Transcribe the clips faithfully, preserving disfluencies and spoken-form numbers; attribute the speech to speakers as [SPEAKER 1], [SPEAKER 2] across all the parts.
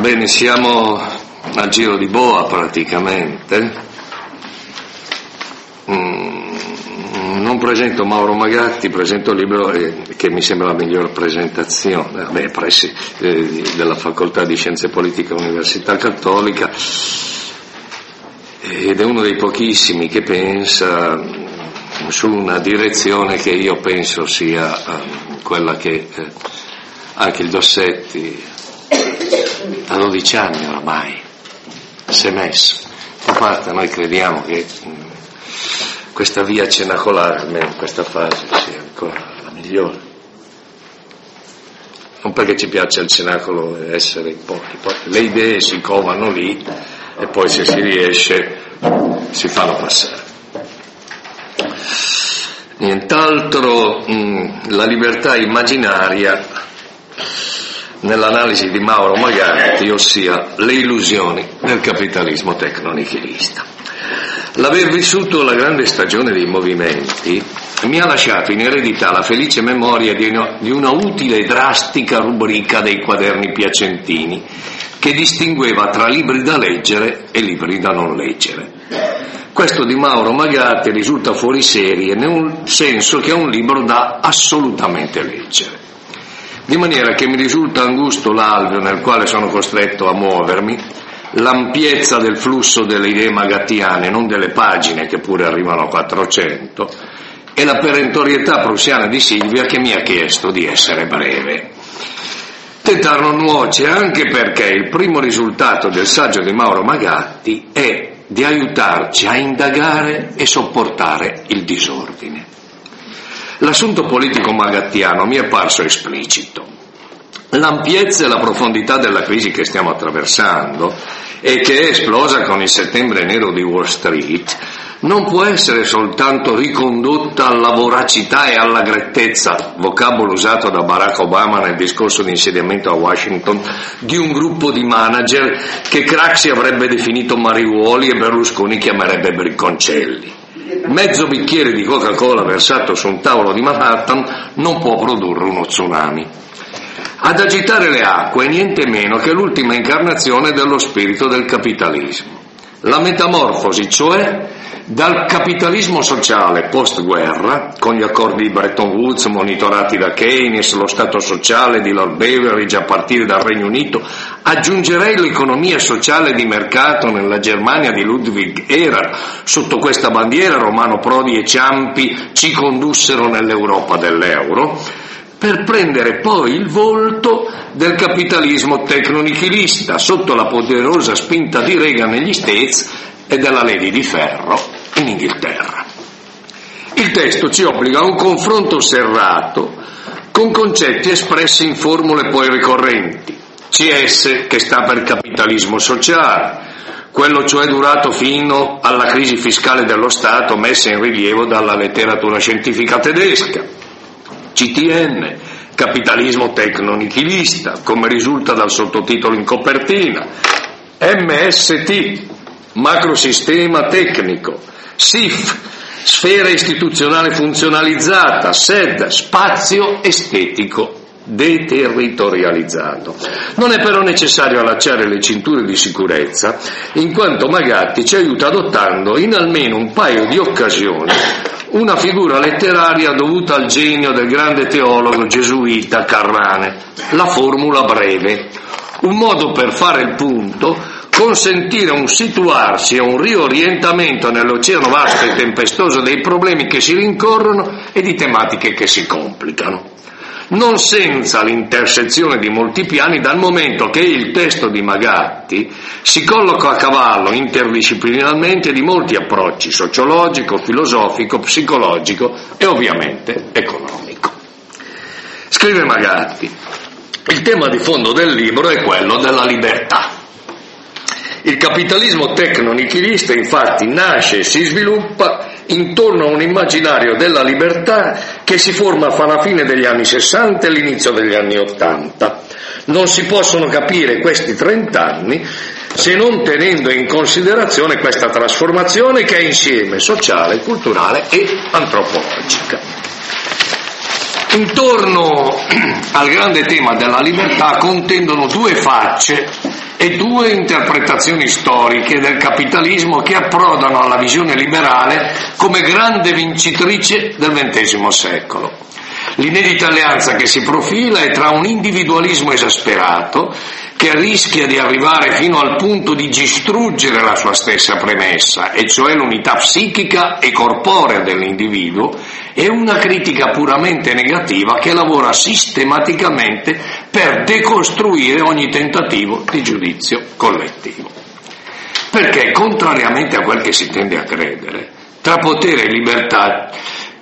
[SPEAKER 1] Bene, siamo al giro di boa praticamente. Mm, non presento Mauro Magatti, presento il libro eh, che mi sembra la miglior presentazione, vabbè, pressi eh, della Facoltà di Scienze Politiche Università Cattolica, ed è uno dei pochissimi che pensa su una direzione che io penso sia eh, quella che eh, anche il Dossetti a dodici anni oramai si è messo. A parte, noi crediamo che mh, questa via cenacolare, almeno in questa fase, sia ancora la migliore. Non perché ci piaccia il cenacolo essere in pochi, poi le idee si covano lì e poi se si riesce si fanno passare. Nient'altro, mh, la libertà immaginaria nell'analisi di Mauro Magatti, ossia le illusioni del capitalismo tecno-nichilista. L'aver vissuto la grande stagione dei movimenti mi ha lasciato in eredità la felice memoria di una, di una utile e drastica rubrica dei quaderni piacentini che distingueva tra libri da leggere e libri da non leggere. Questo di Mauro Magatti risulta fuori serie nel senso che è un libro da assolutamente leggere. Di maniera che mi risulta angusto l'alveo nel quale sono costretto a muovermi, l'ampiezza del flusso delle idee magattiane, non delle pagine che pure arrivano a quattrocento, e la perentorietà prussiana di Silvia che mi ha chiesto di essere breve. Tentar non nuoce anche perché il primo risultato del saggio di Mauro Magatti è di aiutarci a indagare e sopportare il disordine. L'assunto politico magattiano mi è parso esplicito. L'ampiezza e la profondità della crisi che stiamo attraversando e che è esplosa con il settembre nero di Wall Street non può essere soltanto ricondotta alla voracità e alla grettezza, vocabolo usato da Barack Obama nel discorso di insediamento a Washington, di un gruppo di manager che Craxi avrebbe definito mariuoli e Berlusconi chiamerebbe bricconcelli. Mezzo bicchiere di Coca-Cola versato su un tavolo di Manhattan non può produrre uno tsunami. Ad agitare le acque è niente meno che l'ultima incarnazione dello spirito del capitalismo. La metamorfosi, cioè, dal capitalismo sociale post-guerra, con gli accordi di Bretton Woods monitorati da Keynes, lo Stato sociale di Lord Beveridge a partire dal Regno Unito, aggiungerei l'economia sociale di mercato nella Germania di Ludwig Erhard. Sotto questa bandiera Romano Prodi e Ciampi ci condussero nell'Europa dell'euro, per prendere poi il volto del capitalismo tecno-nichilista sotto la poderosa spinta di Reagan negli States e della Lady di Ferro in Inghilterra. Il testo ci obbliga a un confronto serrato con concetti espressi in formule poi ricorrenti. C S, che sta per capitalismo sociale, quello cioè durato fino alla crisi fiscale dello Stato messa in rilievo dalla letteratura scientifica tedesca. C T N, capitalismo tecno-nichilista, come risulta dal sottotitolo in copertina. M S T, macrosistema tecnico. S I F, sfera istituzionale funzionalizzata. S E D, spazio estetico deterritorializzato. Non è però necessario allacciare le cinture di sicurezza, in quanto Magatti ci aiuta adottando in almeno un paio di occasioni una figura letteraria dovuta al genio del grande teologo gesuita Carrane, la formula breve, un modo per fare il punto, consentire un situarsi e un riorientamento nell'oceano vasto e tempestoso dei problemi che si rincorrono e di tematiche che si complicano. Non senza l'intersezione di molti piani, dal momento che il testo di Magatti si colloca a cavallo interdisciplinarmente di molti approcci sociologico, filosofico, psicologico e ovviamente economico. Scrive Magatti: il tema di fondo del libro è quello della libertà. Il capitalismo tecno-nichilista infatti nasce e si sviluppa intorno a un immaginario della libertà che si forma fra la fine degli anni sessanta e l'inizio degli anni ottanta. Non si possono capire questi trent'anni se non tenendo in considerazione questa trasformazione che è insieme sociale, culturale e antropologica. Intorno al grande tema della libertà contendono due facce e due interpretazioni storiche del capitalismo che approdano alla visione liberale come grande vincitrice del ventesimo secolo. L'inedita alleanza che si profila è tra un individualismo esasperato che rischia di arrivare fino al punto di distruggere la sua stessa premessa, e cioè l'unità psichica e corporea dell'individuo, e una critica puramente negativa che lavora sistematicamente per decostruire ogni tentativo di giudizio collettivo. Perché, contrariamente a quel che si tende a credere, tra potere e libertà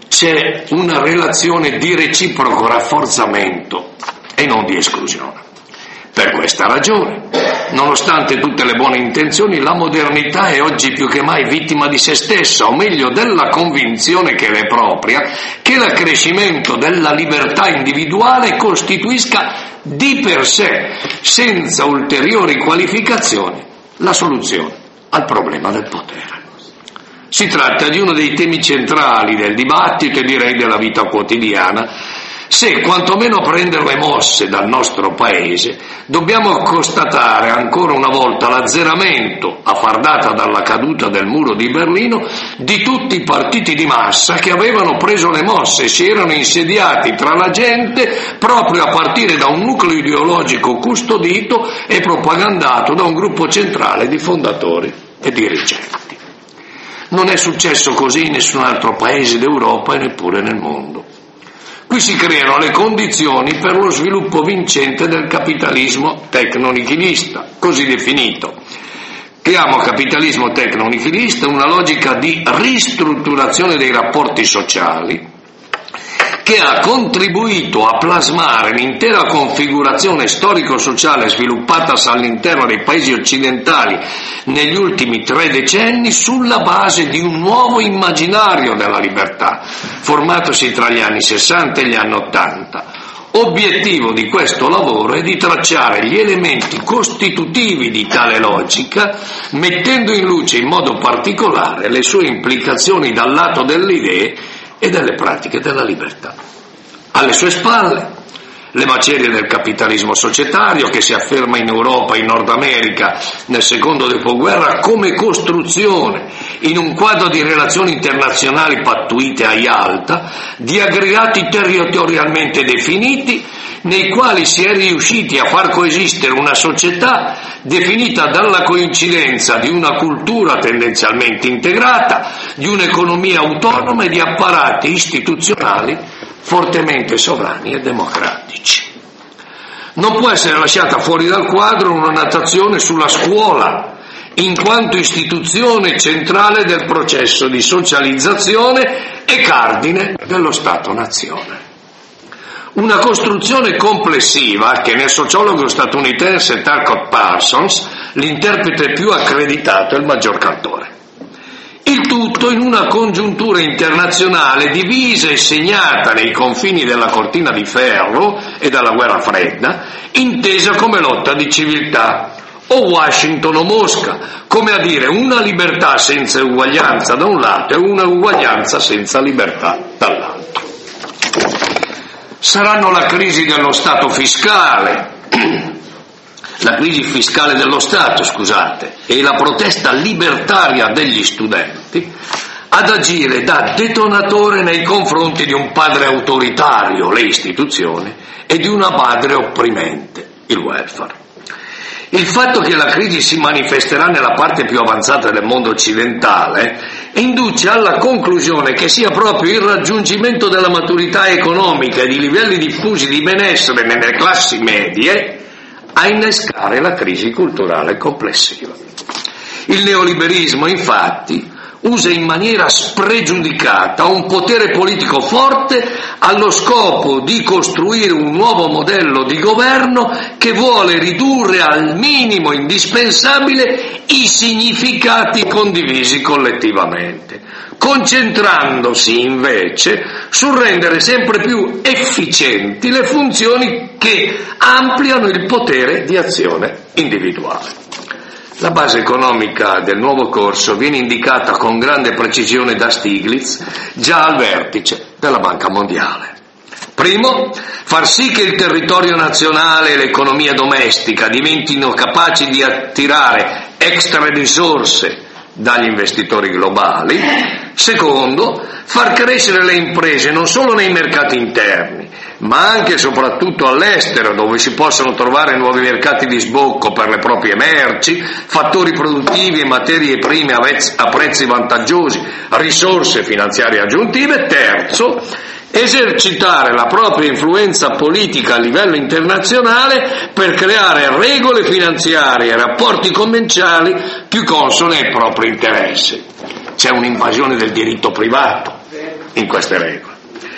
[SPEAKER 1] c'è una relazione di reciproco rafforzamento e non di esclusione. Per questa ragione, nonostante tutte le buone intenzioni, la modernità è oggi più che mai vittima di se stessa, o meglio della convinzione che le è propria che l'accrescimento della libertà individuale costituisca di per sé, senza ulteriori qualificazioni, la soluzione al problema del potere. Si tratta di uno dei temi centrali del dibattito e direi della vita quotidiana. Se quantomeno prendere le mosse dal nostro paese, dobbiamo constatare ancora una volta l'azzeramento, a far data dalla caduta del muro di Berlino, di tutti i partiti di massa che avevano preso le mosse e si erano insediati tra la gente proprio a partire da un nucleo ideologico custodito e propagandato da un gruppo centrale di fondatori e dirigenti. Non è successo così in nessun altro paese d'Europa e neppure nel mondo. Qui si creano le condizioni per lo sviluppo vincente del capitalismo tecno-nichilista, così definito. Chiamo capitalismo tecno-nichilista una logica di ristrutturazione dei rapporti sociali che ha contribuito a plasmare l'intera configurazione storico-sociale sviluppatasi all'interno dei paesi occidentali negli ultimi tre decenni sulla base di un nuovo immaginario della libertà, formatosi tra gli anni sessanta e gli anni ottanta. Obiettivo di questo lavoro è di tracciare gli elementi costitutivi di tale logica, mettendo in luce in modo particolare le sue implicazioni dal lato delle idee e delle pratiche della libertà. Alle sue spalle le macerie del capitalismo societario che si afferma in Europa e in Nord America nel secondo dopoguerra come costruzione in un quadro di relazioni internazionali pattuite a Yalta, di aggregati territorialmente definiti nei quali si è riusciti a far coesistere una società definita dalla coincidenza di una cultura tendenzialmente integrata, di un'economia autonoma e di apparati istituzionali fortemente sovrani e democratici. Non può essere lasciata fuori dal quadro una notazione sulla scuola, in quanto istituzione centrale del processo di socializzazione e cardine dello Stato-nazione. Una costruzione complessiva che nel sociologo statunitense Talcott Parsons, l'interprete più accreditato e il maggior cantore. Il tutto in una congiuntura internazionale divisa e segnata nei confini della cortina di ferro e dalla guerra fredda, intesa come lotta di civiltà, o Washington o Mosca, come a dire una libertà senza uguaglianza da un lato e una uguaglianza senza libertà dall'altro. Saranno la crisi dello Stato fiscale, la crisi fiscale dello Stato, scusate, e la protesta libertaria degli studenti ad agire da detonatore nei confronti di un padre autoritario, le istituzioni, e di una madre opprimente, il welfare. Il fatto che la crisi si manifesterà nella parte più avanzata del mondo occidentale induce alla conclusione che sia proprio il raggiungimento della maturità economica e di livelli diffusi di benessere nelle classi medie a innescare la crisi culturale complessiva. Il neoliberismo, infatti, usa in maniera spregiudicata un potere politico forte allo scopo di costruire un nuovo modello di governo che vuole ridurre al minimo indispensabile i significati condivisi collettivamente, concentrandosi invece sul rendere sempre più efficienti le funzioni che ampliano il potere di azione individuale. La base economica del nuovo corso viene indicata con grande precisione da Stiglitz già al vertice della Banca Mondiale. Primo, far sì che il territorio nazionale e l'economia domestica diventino capaci di attirare extra risorse dagli investitori globali. Secondo, far crescere le imprese non solo nei mercati interni, ma anche e soprattutto all'estero, dove si possono trovare nuovi mercati di sbocco per le proprie merci, fattori produttivi e materie prime a prezzi vantaggiosi, risorse finanziarie aggiuntive. Terzo, esercitare la propria influenza politica a livello internazionale per creare regole finanziarie e rapporti commerciali più consone ai propri interessi. C'è un'invasione del diritto privato in queste regole.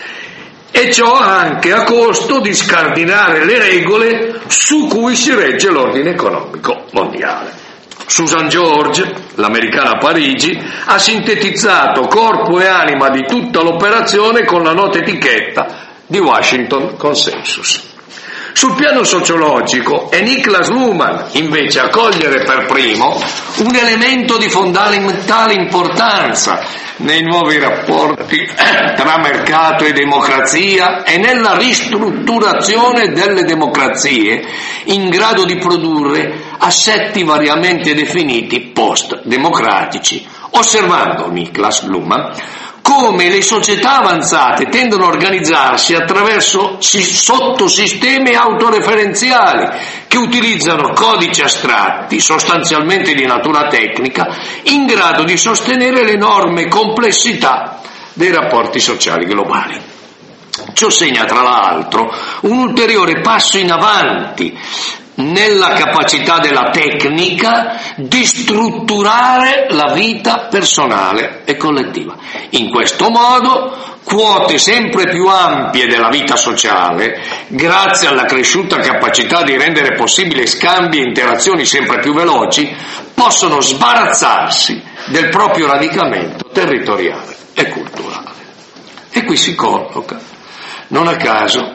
[SPEAKER 1] E ciò anche a costo di scardinare le regole su cui si regge l'ordine economico mondiale. Susan George, l'americana a Parigi, ha sintetizzato corpo e anima di tutta l'operazione con la nota etichetta di Washington Consensus. Sul piano sociologico è Niklas Luhmann invece a cogliere per primo un elemento di fondamentale importanza nei nuovi rapporti tra mercato e democrazia e nella ristrutturazione delle democrazie in grado di produrre assetti variamente definiti post-democratici, osservando Niklas Luhmann come le società avanzate tendono a organizzarsi attraverso sottosistemi autoreferenziali che utilizzano codici astratti, sostanzialmente di natura tecnica, in grado di sostenere l'enorme complessità dei rapporti sociali globali. Ciò segna, tra l'altro, un ulteriore passo in avanti nella capacità della tecnica di strutturare la vita personale e collettiva. In questo modo, quote sempre più ampie della vita sociale, grazie alla cresciuta capacità di rendere possibile scambi e interazioni sempre più veloci, possono sbarazzarsi del proprio radicamento territoriale e culturale. E qui si colloca, non a caso,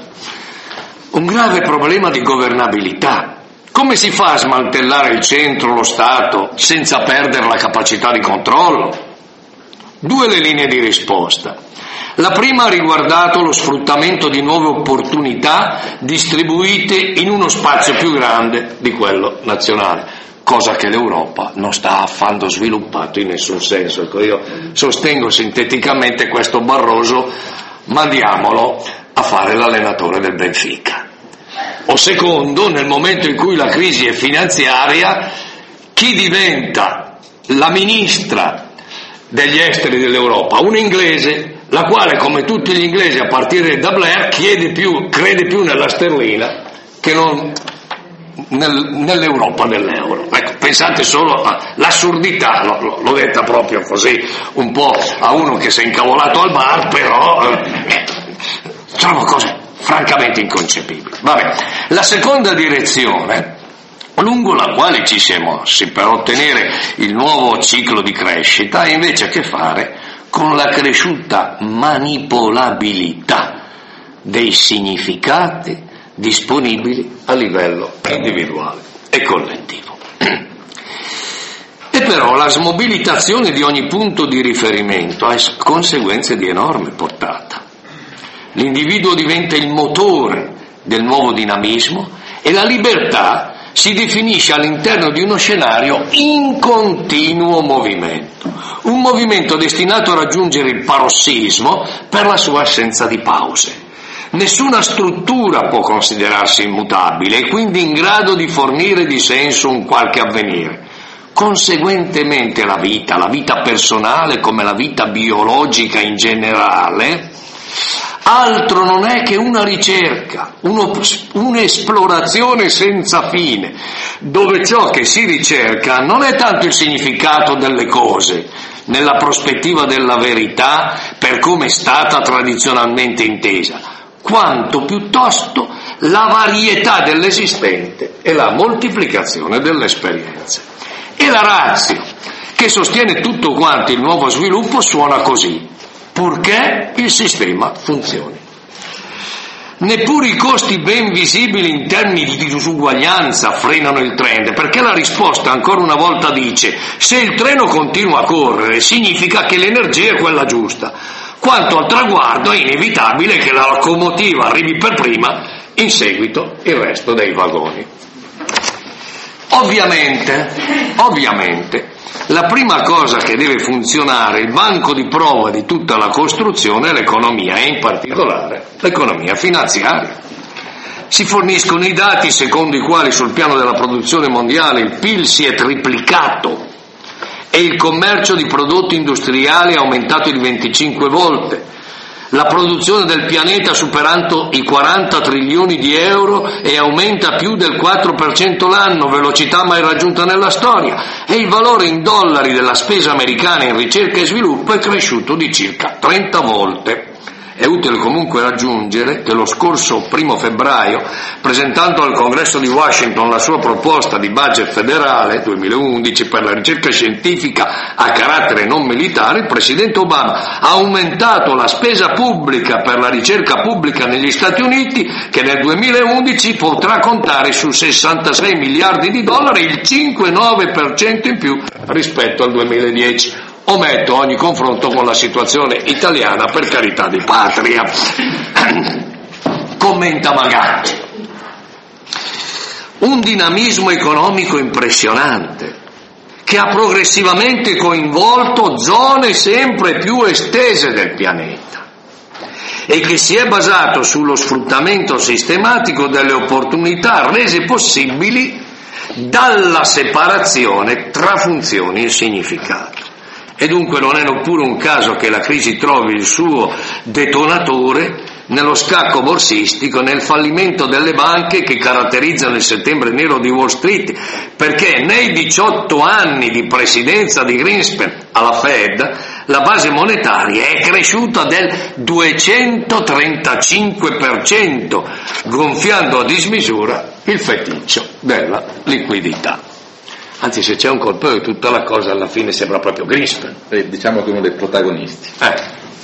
[SPEAKER 1] un grave problema di governabilità. Come si fa a smantellare il centro, lo Stato, senza perdere la capacità di controllo? Due le linee di risposta. La prima ha riguardato lo sfruttamento di nuove opportunità distribuite in uno spazio più grande di quello nazionale, cosa che l'Europa non sta affatto sviluppato in nessun senso. Ecco, io sostengo sinteticamente questo Barroso, mandiamolo a fare l'allenatore del Benfica. O secondo, nel momento in cui la crisi è finanziaria, chi diventa la ministra degli esteri dell'Europa? Un inglese, la quale, come tutti gli inglesi a partire da Blair, chiede più, crede più nella sterlina che non nel, nell'Europa dell'euro. Ecco, pensate solo all'assurdità, l'ho, l'ho detta proprio così, un po' a uno che si è incavolato al bar, però eh, trovo cose francamente inconcepibili. Vabbè. La seconda direzione, lungo la quale ci si è mossi per ottenere il nuovo ciclo di crescita, ha invece a che fare con la cresciuta manipolabilità dei significati disponibili a livello individuale e collettivo. E però la smobilitazione di ogni punto di riferimento ha conseguenze di enorme portata. L'individuo diventa il motore del nuovo dinamismo e la libertà si definisce all'interno di uno scenario in continuo movimento, un movimento destinato a raggiungere il parossismo per la sua assenza di pause. Nessuna struttura può considerarsi immutabile e quindi in grado di fornire di senso un qualche avvenire. Conseguentemente la vita, la vita personale come la vita biologica in generale, altro non è che una ricerca, uno, un'esplorazione senza fine, dove ciò che si ricerca non è tanto il significato delle cose, nella prospettiva della verità per come è stata tradizionalmente intesa, quanto piuttosto la varietà dell'esistente e la moltiplicazione delle esperienze. E la ratio che sostiene tutto quanto il nuovo sviluppo suona così: purché il sistema funzioni. Neppure i costi ben visibili in termini di disuguaglianza frenano il trend, perché la risposta ancora una volta dice: se il treno continua a correre significa che l'energia è quella giusta. Quanto al traguardo, è inevitabile che la locomotiva arrivi per prima, in seguito il resto dei vagoni. Ovviamente, ovviamente, la prima cosa che deve funzionare, il banco di prova di tutta la costruzione, è l'economia, e in particolare l'economia finanziaria. Si forniscono i dati secondo i quali sul piano della produzione mondiale il P I L si è triplicato e il commercio di prodotti industriali è aumentato di venticinque volte. La produzione del pianeta superando i quaranta trilioni di euro e aumenta più del quattro per cento l'anno, velocità mai raggiunta nella storia, e il valore in dollari della spesa americana in ricerca e sviluppo è cresciuto di circa trenta volte. È utile comunque raggiungere che lo scorso primo febbraio, presentando al Congresso di Washington la sua proposta di budget federale duemilaundici per la ricerca scientifica a carattere non militare, il Presidente Obama ha aumentato la spesa pubblica per la ricerca pubblica negli Stati Uniti, che nel duemilaundici potrà contare su sessantasei miliardi di dollari, il cinque virgola nove per cento in più rispetto al duemiladieci. Ometto ogni confronto con la situazione italiana, per carità di patria. Commenta Magacci. Un dinamismo economico impressionante che ha progressivamente coinvolto zone sempre più estese del pianeta e che si è basato sullo sfruttamento sistematico delle opportunità rese possibili dalla separazione tra funzioni e significato. E dunque non è neppure un caso che la crisi trovi il suo detonatore nello scacco borsistico, nel fallimento delle banche che caratterizzano il settembre nero di Wall Street, perché nei diciotto anni di presidenza di Greenspan alla Fed la base monetaria è cresciuta del duecentotrentacinque per cento, gonfiando a dismisura il feticcio della liquidità. Anzi, se c'è un colpevole di tutta la cosa, alla fine sembra proprio Greenspan.
[SPEAKER 2] Eh, diciamo che uno dei protagonisti.
[SPEAKER 1] Eh.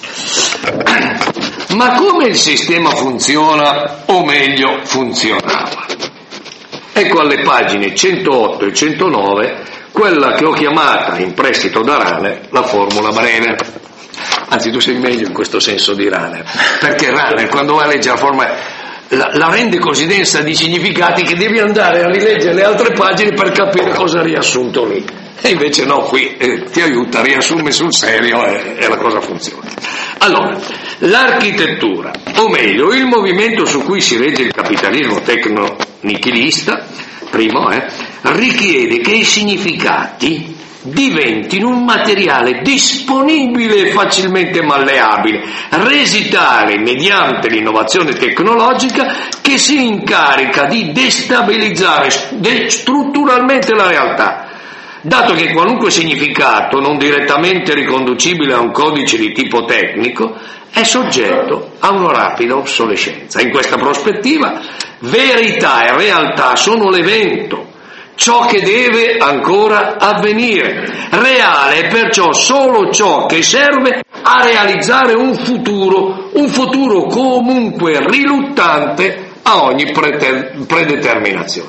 [SPEAKER 1] Ma come il sistema funziona, o meglio funzionava? Ecco alle pagine centootto e centonove quella che ho chiamata in prestito da Rahner la formula Brenner. Anzi, tu sei meglio in questo senso di Rahner, perché Rahner quando va a leggere la formula La, la rende così densa di significati che devi andare a rileggere le altre pagine per capire cosa ha riassunto lì. E invece no, qui eh, ti aiuta, riassume sul serio e, e la cosa funziona. Allora, l'architettura, o meglio, il movimento su cui si regge il capitalismo tecno-nichilista, primo, eh, richiede che i significati diventino un materiale disponibile e facilmente malleabile, resi tale mediante l'innovazione tecnologica che si incarica di destabilizzare strutturalmente la realtà, dato che qualunque significato non direttamente riconducibile a un codice di tipo tecnico è soggetto a una rapida obsolescenza. In questa prospettiva, verità e realtà sono l'evento, ciò che deve ancora avvenire. Reale è perciò solo ciò che serve a realizzare un futuro, un futuro comunque riluttante a ogni predeterminazione.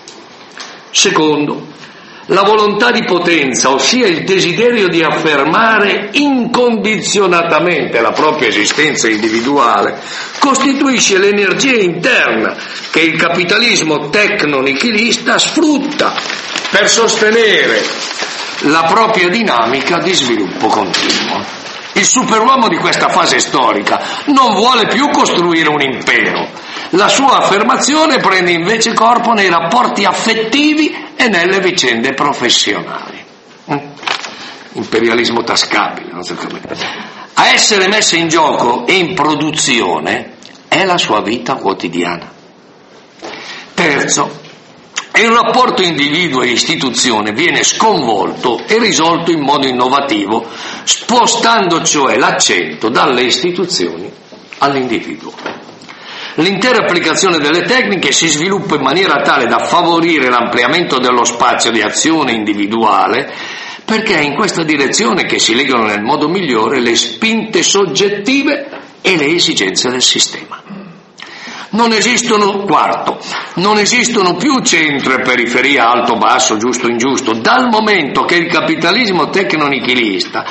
[SPEAKER 1] Secondo, la volontà di potenza, ossia il desiderio di affermare incondizionatamente la propria esistenza individuale, costituisce l'energia interna che il capitalismo tecno-nichilista sfrutta per sostenere la propria dinamica di sviluppo continuo. Il superuomo di questa fase storica non vuole più costruire un impero. La sua affermazione prende invece corpo nei rapporti affettivi e nelle vicende professionali. Imperialismo tascabile, non so come. A essere messa in gioco e in produzione è la sua vita quotidiana. Terzo, il rapporto individuo e istituzione viene sconvolto e risolto in modo innovativo, spostando cioè l'accento dalle istituzioni all'individuo. L'intera applicazione delle tecniche si sviluppa in maniera tale da favorire l'ampliamento dello spazio di azione individuale, perché è in questa direzione che si legano nel modo migliore le spinte soggettive e le esigenze del sistema. Non esistono, quarto, non esistono più centro e periferia, alto, basso, giusto, ingiusto, dal momento che il capitalismo tecno-nichilista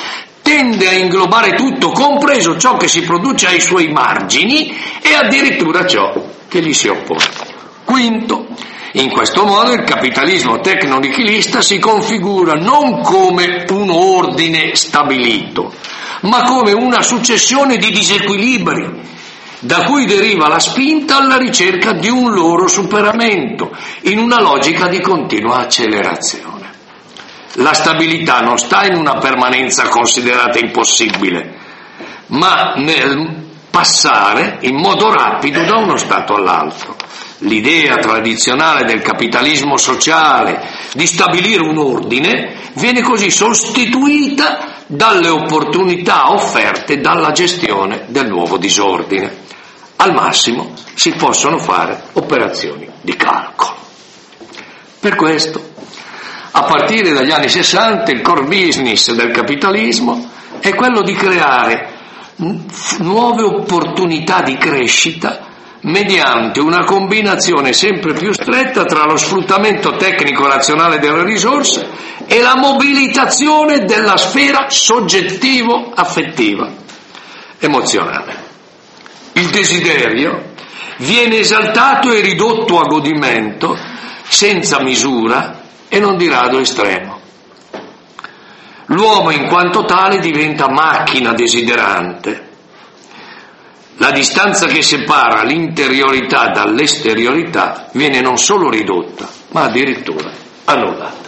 [SPEAKER 1] tende a inglobare tutto, compreso ciò che si produce ai suoi margini e addirittura ciò che gli si oppone. Quinto, in questo modo il capitalismo tecno-nichilista si configura non come un ordine stabilito, ma come una successione di disequilibri, da cui deriva la spinta alla ricerca di un loro superamento, in una logica di continua accelerazione. La stabilità non sta in una permanenza considerata impossibile, ma nel passare in modo rapido da uno stato all'altro. L'idea tradizionale del capitalismo sociale di stabilire un ordine viene così sostituita dalle opportunità offerte dalla gestione del nuovo disordine. Al massimo si possono fare operazioni di calcolo. Per questo, a partire dagli anni sessanta, il core business del capitalismo è quello di creare nuove opportunità di crescita mediante una combinazione sempre più stretta tra lo sfruttamento tecnico-razionale delle risorse e la mobilitazione della sfera soggettivo-affettiva, emozionale. Il desiderio viene esaltato e ridotto a godimento senza misura e non di rado estremo. L'uomo in quanto tale diventa macchina desiderante. La distanza che separa l'interiorità dall'esteriorità viene non solo ridotta, ma addirittura annullata.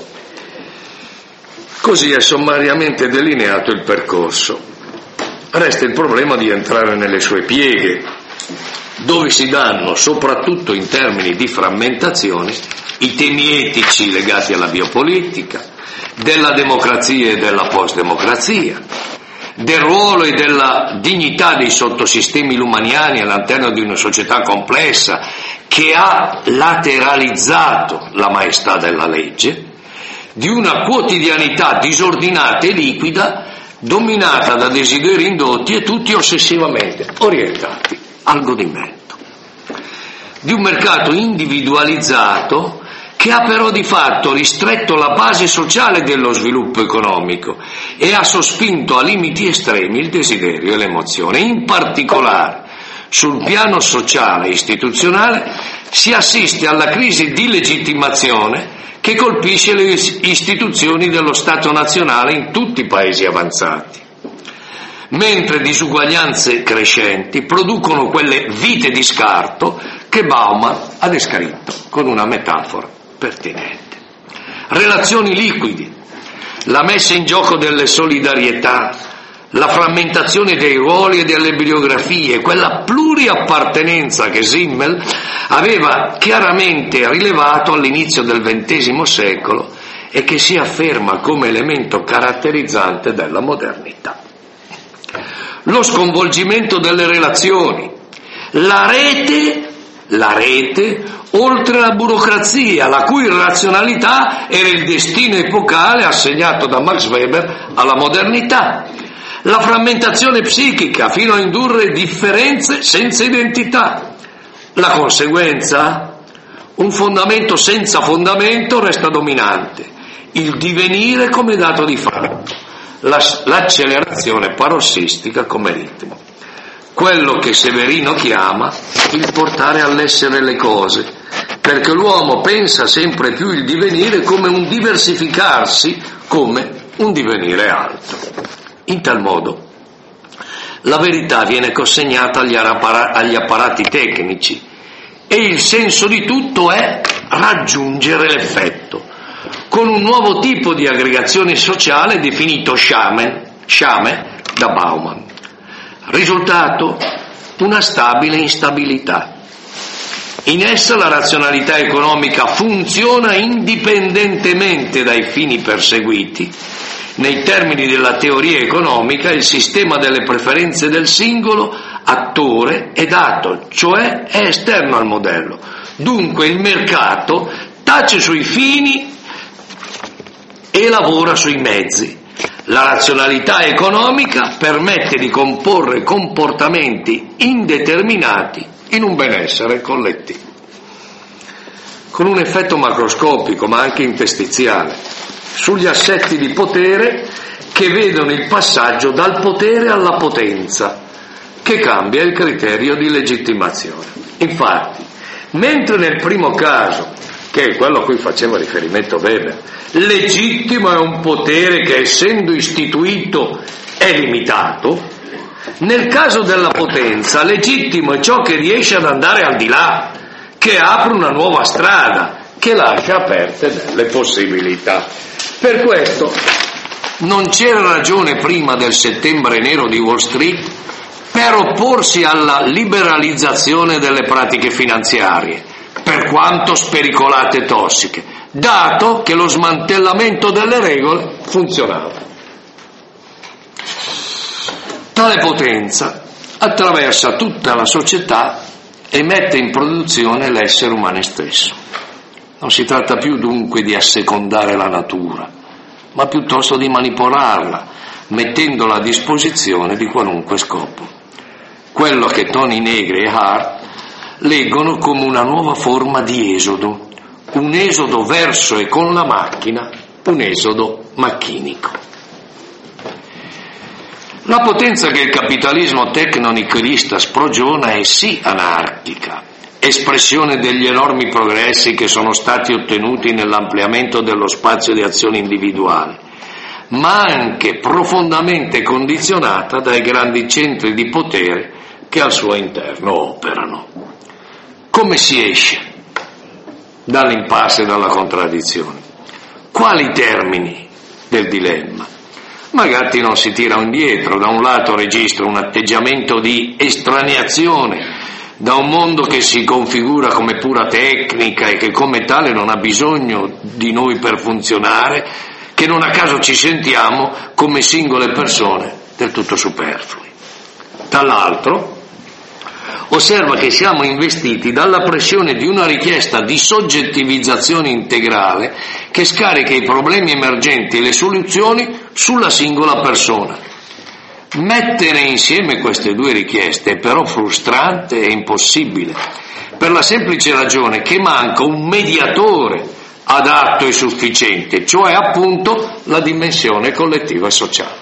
[SPEAKER 1] Così è sommariamente delineato il percorso. Resta il problema di entrare nelle sue pieghe, dove si danno, soprattutto in termini di frammentazione, i temi etici legati alla biopolitica, della democrazia e della post-democrazia, del ruolo e della dignità dei sottosistemi lumaniani all'interno di una società complessa che ha lateralizzato la maestà della legge, di una quotidianità disordinata e liquida dominata da desideri indotti e tutti ossessivamente orientati al godimento, di un mercato individualizzato che ha però di fatto ristretto la base sociale dello sviluppo economico e ha sospinto a limiti estremi il desiderio e l'emozione. In particolare, sul piano sociale e istituzionale si assiste alla crisi di legittimazione che colpisce le istituzioni dello Stato nazionale in tutti i paesi avanzati, mentre disuguaglianze crescenti producono quelle vite di scarto che Bauman ha descritto con una metafora pertinente. Relazioni liquidi, la messa in gioco delle solidarietà, la frammentazione dei ruoli e delle biografie, quella pluriappartenenza che Simmel aveva chiaramente rilevato all'inizio del ventesimo secolo e che si afferma come elemento caratterizzante della modernità. Lo sconvolgimento delle relazioni, la rete, la rete oltre la burocrazia, la cui razionalità era il destino epocale assegnato da Max Weber alla modernità, la frammentazione psichica fino a indurre differenze senza identità. La conseguenza? Un fondamento senza fondamento resta dominante, il divenire come dato di fatto, l'accelerazione parossistica come ritmo. Quello che Severino chiama il portare all'essere le cose, perché l'uomo pensa sempre più il divenire come un diversificarsi, come un divenire altro. In tal modo la verità viene consegnata agli, appara- agli apparati tecnici e il senso di tutto è raggiungere l'effetto, con un nuovo tipo di aggregazione sociale definito Sciame, Sciame da Bauman. Risultato? Una stabile instabilità. In essa la razionalità economica funziona indipendentemente dai fini perseguiti. Nei termini della teoria economica, il sistema delle preferenze del singolo attore è dato, cioè è esterno al modello. Dunque il mercato tace sui fini e lavora sui mezzi. La razionalità economica permette di comporre comportamenti indeterminati in un benessere collettivo, con un effetto macroscopico ma anche interstiziale sugli assetti di potere che vedono il passaggio dal potere alla potenza, che cambia il criterio di legittimazione. Infatti, mentre nel primo caso, che è quello a cui faceva riferimento Weber, legittimo è un potere che, essendo istituito, è limitato, nel caso della potenza, legittimo è ciò che riesce ad andare al di là, che apre una nuova strada, che lascia aperte delle possibilità. Per questo non c'era ragione prima del settembre nero di Wall Street per opporsi alla liberalizzazione delle pratiche finanziarie, per quanto spericolate e tossiche, dato che lo smantellamento delle regole funzionava. Tale potenza attraversa tutta la società e mette in produzione l'essere umano stesso. Non si tratta più dunque di assecondare la natura, ma piuttosto di manipolarla, mettendola a disposizione di qualunque scopo. Quello che Tony Negri e Hart leggono come una nuova forma di esodo, un esodo verso e con la macchina, un esodo macchinico. La potenza che il capitalismo tecno-nichilista sprogiona è sì anarchica, espressione degli enormi progressi che sono stati ottenuti nell'ampliamento dello spazio di azione individuale, ma anche profondamente condizionata dai grandi centri di potere che al suo interno operano. Come si esce dall'impasse e dalla contraddizione? Quali termini del dilemma? Magatti non si tira indietro, da un lato registra un atteggiamento di estraneazione da un mondo che si configura come pura tecnica e che come tale non ha bisogno di noi per funzionare, che non a caso ci sentiamo come singole persone del tutto superflui. Dall'altro osserva che siamo investiti dalla pressione di una richiesta di soggettivizzazione integrale che scarica i problemi emergenti e le soluzioni sulla singola persona. Mettere insieme queste due richieste è però frustrante e impossibile, per la semplice ragione che manca un mediatore adatto e sufficiente, cioè appunto la dimensione collettiva e sociale.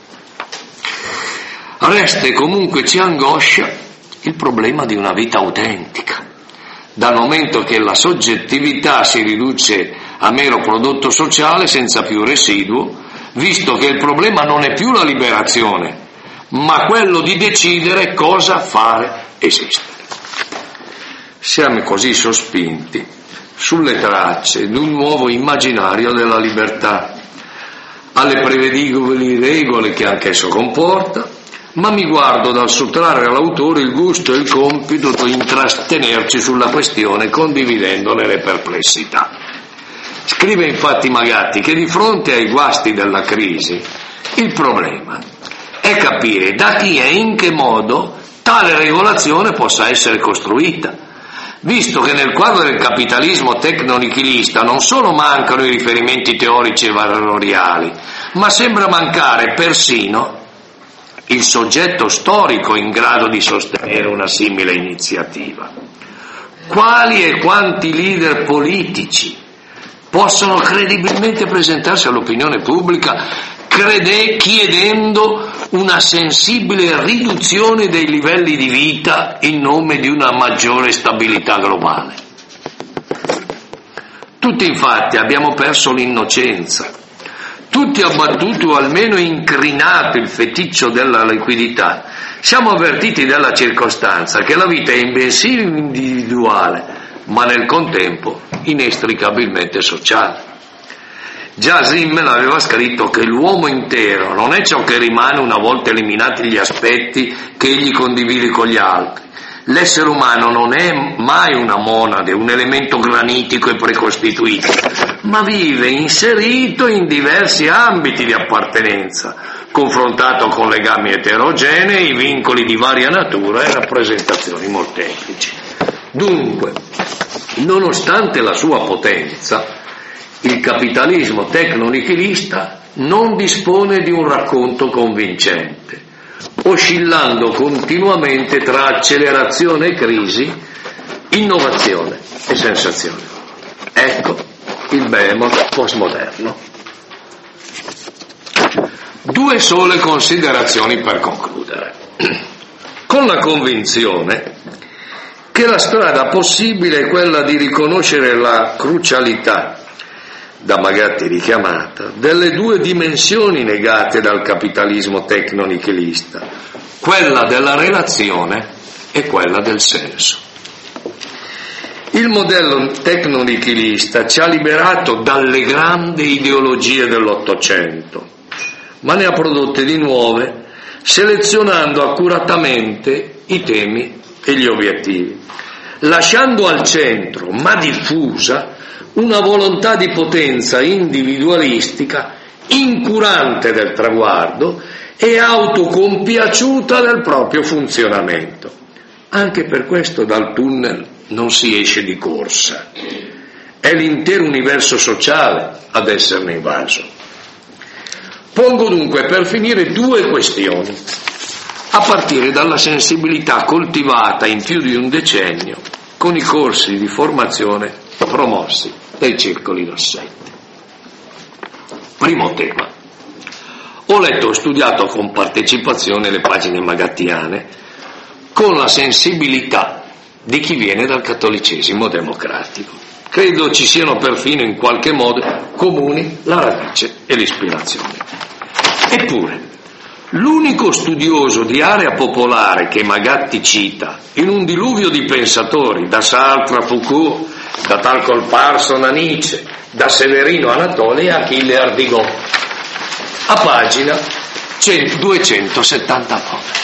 [SPEAKER 1] Resta e comunque ci angoscia il problema di una vita autentica, dal momento che la soggettività si riduce a mero prodotto sociale senza più residuo, visto che il problema non è più la liberazione, ma quello di decidere cosa fare esistere. Siamo così sospinti sulle tracce di un nuovo immaginario della libertà, alle prevedibili regole che anch'esso comporta, ma mi guardo dal sottrarre all'autore il gusto e il compito di intrattenerci sulla questione condividendone le perplessità. Scrive infatti Magatti che di fronte ai guasti della crisi il problema è capire da chi e in che modo tale regolazione possa essere costruita, visto che nel quadro del capitalismo tecno-nichilista non solo mancano i riferimenti teorici e valoriali, ma sembra mancare persino il soggetto storico in grado di sostenere una simile iniziativa. Quali e quanti leader politici possono credibilmente presentarsi all'opinione pubblica crede, chiedendo una sensibile riduzione dei livelli di vita in nome di una maggiore stabilità globale? Tutti infatti abbiamo perso l'innocenza, tutti abbattuti o almeno incrinato il feticcio della liquidità. Siamo avvertiti della circostanza che la vita è bensì individuale, ma nel contempo inestricabilmente sociale. Già Simmel aveva scritto che l'uomo intero non è ciò che rimane una volta eliminati gli aspetti che egli condivide con gli altri. L'essere umano non è mai una monade, un elemento granitico e precostituito, ma vive inserito in diversi ambiti di appartenenza, confrontato con legami eterogenei, vincoli di varia natura e rappresentazioni molteplici. Dunque, nonostante la sua potenza, il capitalismo tecno-nichilista non dispone di un racconto convincente, oscillando continuamente tra accelerazione e crisi, innovazione e sensazione. Ecco il behemoth postmoderno. Due sole considerazioni per concludere, con la convinzione che la strada possibile è quella di riconoscere la crucialità, da Magatti richiamata, delle due dimensioni negate dal capitalismo tecno-nichilista, quella della relazione e quella del senso. Il modello tecno-nichilista ci ha liberato dalle grandi ideologie dell'Ottocento, ma ne ha prodotte di nuove, selezionando accuratamente i temi e gli obiettivi, lasciando al centro, ma diffusa, una volontà di potenza individualistica, incurante del traguardo e autocompiaciuta del proprio funzionamento. Anche per questo dal tunnel non si esce di corsa. È l'intero universo sociale ad esserne invaso. Pongo dunque per finire due questioni, a partire dalla sensibilità coltivata in più di un decennio con i corsi di formazione promossi dai circoli docenti. Primo tema. Ho letto e studiato con partecipazione le pagine magattiane con la sensibilità di chi viene dal cattolicesimo democratico. Credo ci siano perfino in qualche modo comuni la radice e l'ispirazione. Eppure, l'unico studioso di area popolare che Magatti cita in un diluvio di pensatori, da Sartre a Foucault, da Talcott Parson a Nietzsche, da Severino a Anatole e Achille Ardigon, a pagina duecentosettantanove.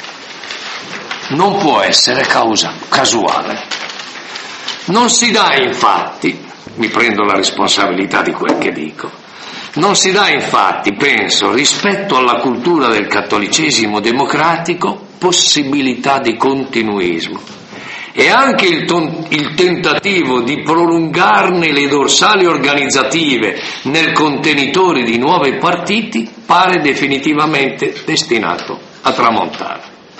[SPEAKER 1] Non può essere causa, casuale. Non si dà infatti, mi prendo la responsabilità di quel che dico, non si dà infatti, penso, rispetto alla cultura del cattolicesimo democratico, possibilità di continuismo. E anche il, ton- il tentativo di prolungarne le dorsali organizzative nel contenitore di nuovi partiti pare definitivamente destinato a tramontare.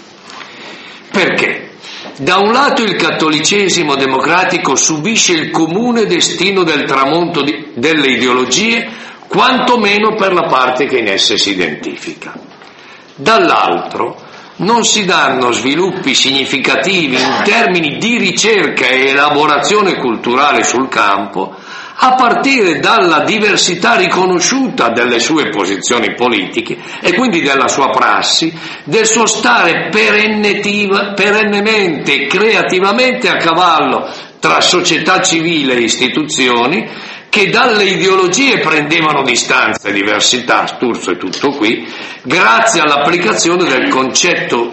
[SPEAKER 1] Perché? Da un lato il cattolicesimo democratico subisce il comune destino del tramonto di, delle ideologie, quantomeno per la parte che in esse si identifica. Dall'altro non si danno sviluppi significativi in termini di ricerca e elaborazione culturale sul campo, a partire dalla diversità riconosciuta delle sue posizioni politiche e quindi della sua prassi, del suo stare perennemente e creativamente a cavallo tra società civile e istituzioni che dalle ideologie prendevano distanza e diversità, Sturzo è tutto qui, grazie all'applicazione del concetto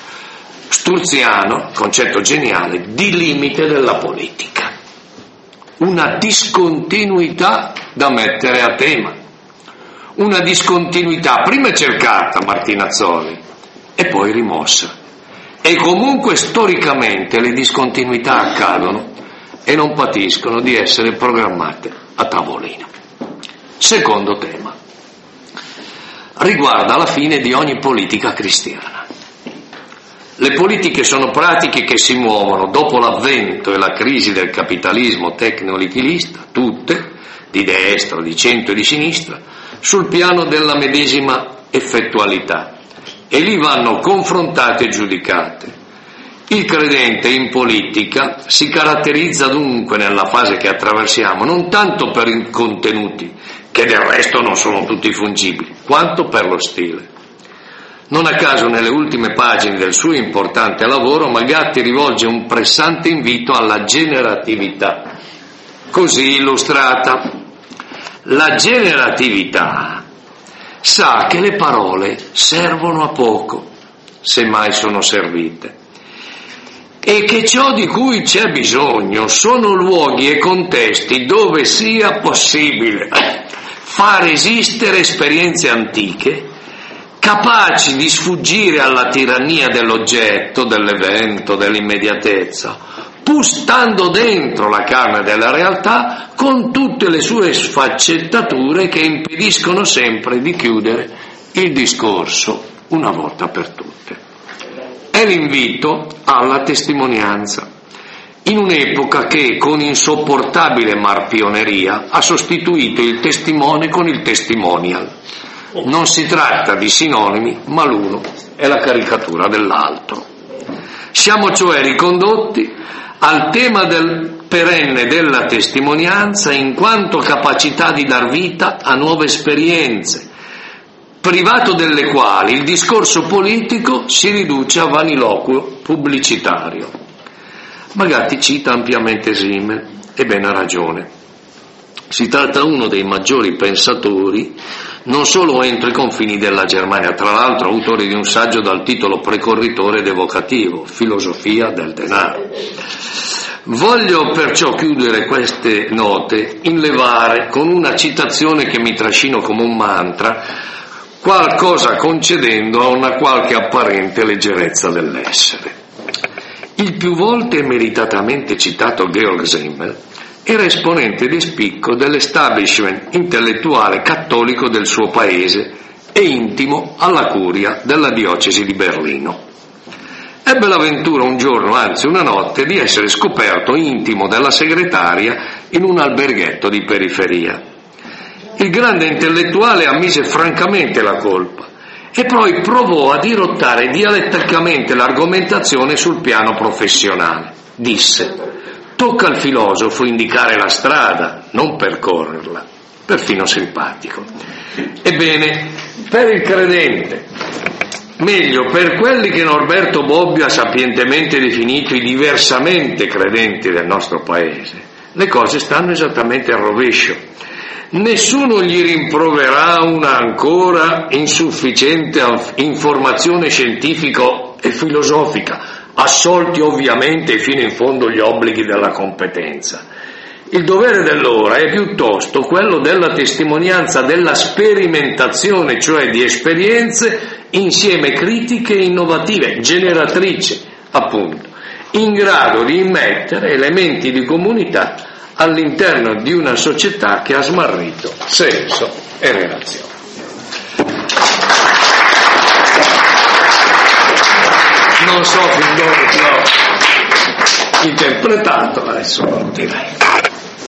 [SPEAKER 1] sturziano, concetto geniale, di limite della politica. Una discontinuità da mettere a tema, una discontinuità prima cercata, Martinazzoli, e poi rimossa. E comunque storicamente le discontinuità accadono e non patiscono di essere programmate a tavolino. Secondo tema, riguarda la fine di ogni politica cristiana. Le politiche sono pratiche che si muovono dopo l'avvento e la crisi del capitalismo tecno-nichilista, tutte, di destra, di centro e di sinistra, sul piano della medesima effettualità, e lì vanno confrontate e giudicate. Il credente in politica si caratterizza dunque nella fase che attraversiamo non tanto per i contenuti, che del resto non sono tutti fungibili, quanto per lo stile. Non a caso nelle ultime pagine del suo importante lavoro Magatti rivolge un pressante invito alla generatività, così illustrata. La generatività sa che le parole servono a poco, se mai sono servite, e che ciò di cui c'è bisogno sono luoghi e contesti dove sia possibile far esistere esperienze antiche capaci di sfuggire alla tirannia dell'oggetto, dell'evento, dell'immediatezza, pur stando dentro la carne della realtà con tutte le sue sfaccettature che impediscono sempre di chiudere il discorso una volta per tutte. È l'invito alla testimonianza, in un'epoca che con insopportabile marpioneria ha sostituito il testimone con il testimonial, Non si tratta di sinonimi, ma l'uno è la caricatura dell'altro. Siamo cioè ricondotti al tema del perenne della testimonianza in quanto capacità di dar vita a nuove esperienze, privato delle quali il discorso politico si riduce a vaniloquo pubblicitario. Magatti cita ampiamente Simmel, e ben ha ragione. Si tratta di uno dei maggiori pensatori, non solo entro i confini della Germania, tra l'altro autore di un saggio dal titolo precorritore ed evocativo, Filosofia del denaro. Voglio perciò chiudere queste note in levare con una citazione che mi trascino come un mantra, qualcosa concedendo a una qualche apparente leggerezza dell'essere. Il più volte e meritatamente citato Georg Simmel era esponente di spicco dell'establishment intellettuale cattolico del suo paese e intimo alla curia della diocesi di Berlino. Ebbe l'avventura un giorno, anzi una notte, di essere scoperto intimo della segretaria in un alberghetto di periferia. Il grande intellettuale ammise francamente la colpa e poi provò a dirottare dialetticamente l'argomentazione sul piano professionale. Disse: tocca al filosofo indicare la strada, non percorrerla. Perfino simpatico. Ebbene, per il credente, meglio per quelli che Norberto Bobbio ha sapientemente definito i diversamente credenti del nostro paese, le cose stanno esattamente al rovescio. Nessuno gli rimproverà una ancora insufficiente informazione scientifica e filosofica, assolti ovviamente fino in fondo gli obblighi della competenza. Il dovere dell'ora è piuttosto quello della testimonianza, della sperimentazione, cioè di esperienze insieme critiche e innovative, generatrici, appunto, in grado di immettere elementi di comunità all'interno di una società che ha smarrito senso e relazione. Non so fin dove l'ho interpretato, adesso lo direi.